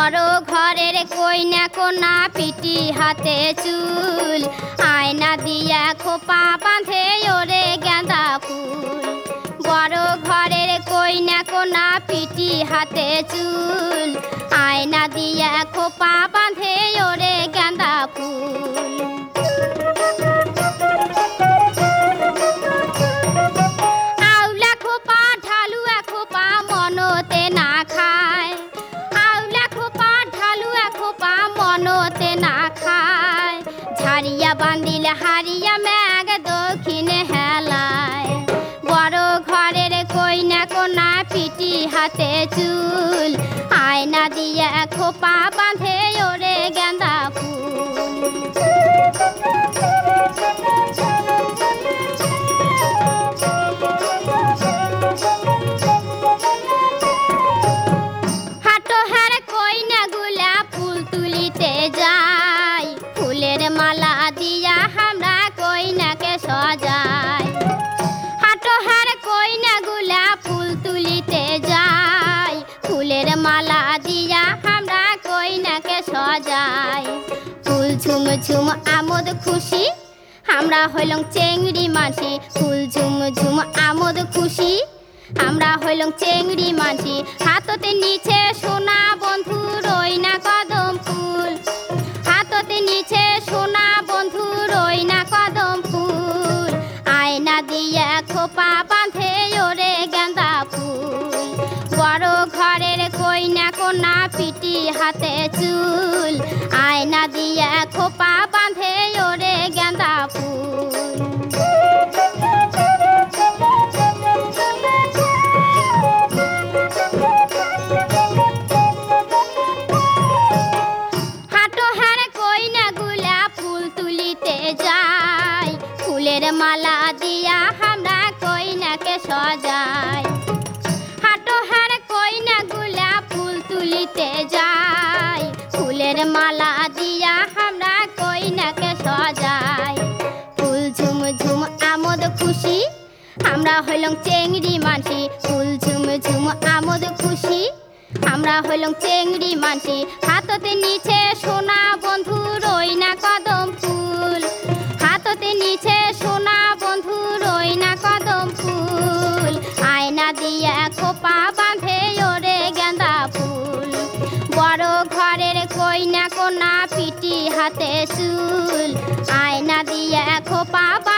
বড় ঘরের কইনা কোনা পিটি হাতে চুল, আয়না দিয়া খোপা বাঁধে ওরে গাঁদা ফুল। বড় ঘরের কইনা কোনা পিটি হাতে চুল, আয়না দিয়া খোপা বাঁধে ওরে গাঁদা ফুল। আউলা খোপা ঢালুয়া খোপা মনতে না খায়, আউলা খোপা ঢালুয়া খোপা মনতে না খায়। ঝাড়িয়া বান্দিল হারিয়া ম্যাগ দক্ষিণে হেলায়। বড় ঘরের কইনা কোনা পিটি হাতে চুল, আয়না দিয়া খোপা বাঁধে ওরে গাঁদা ফুল। হাটোহার কইনা গুলা ফুল তুলিতে যায়, ফুলের মালা দিয়া আমরা কইনাকে সজাই। হাটোহার কইনা গুলা ফুল তুলিতে যায়, ফুলের মালা দিয়া আমরা কইনাকে সজাই। ফুল ঝুম ঝুম আমোদ খুশি, আমরা হইলং চেংড়ি মাঝি। ফুল ঝুম ঝুম আমোদ খুশি, আমরা হইলং চেংড়ি মাঝি। হাততে নিচে সোনা বন্ধু রইনা কদম ফুল, হাততে নিচে সোনা বন্ধু রইনা কদম ফুল। আয়না দিয়া খোপা বাঁধে ওরে গাঁদা ফুল। বড় ঘরের কইনা কোনা পিটি হাতে চুল, আয়না দিয়া খোপা বাঁধে ওরে গাঁদা ফুল। হাটোহার কইনা গুলা ফুল তুলিতে যায়, ফুলের মালা দিয়া আমরা কইনাকে সজাই। হাটোহার কইনা গুলা ফুল তুলিতে যায়, ফুলের মালা দিয়া আমরা কইনাকে সজাই। ফুল ঝুম ঝুম আমোদ খুশি, আমরা হইলং চেংড়ি মাঝি। ফুল ঝুম ঝুম আমোদ খুশি, আমরা হইলং চেংড়ি মাঝি। হাততে নিচে সোনা বন্ধু রইনা কদম ফুল, হাততে নিচে সোনা বন্ধু রইনা কদম ফুল। আয়না দিয়া খোপা বাঁধে ওরে গাঁদা ফুল। বড় ঘরের কইনা কোনা পিটি হাতে চুল, আয়না দিয়া খোপা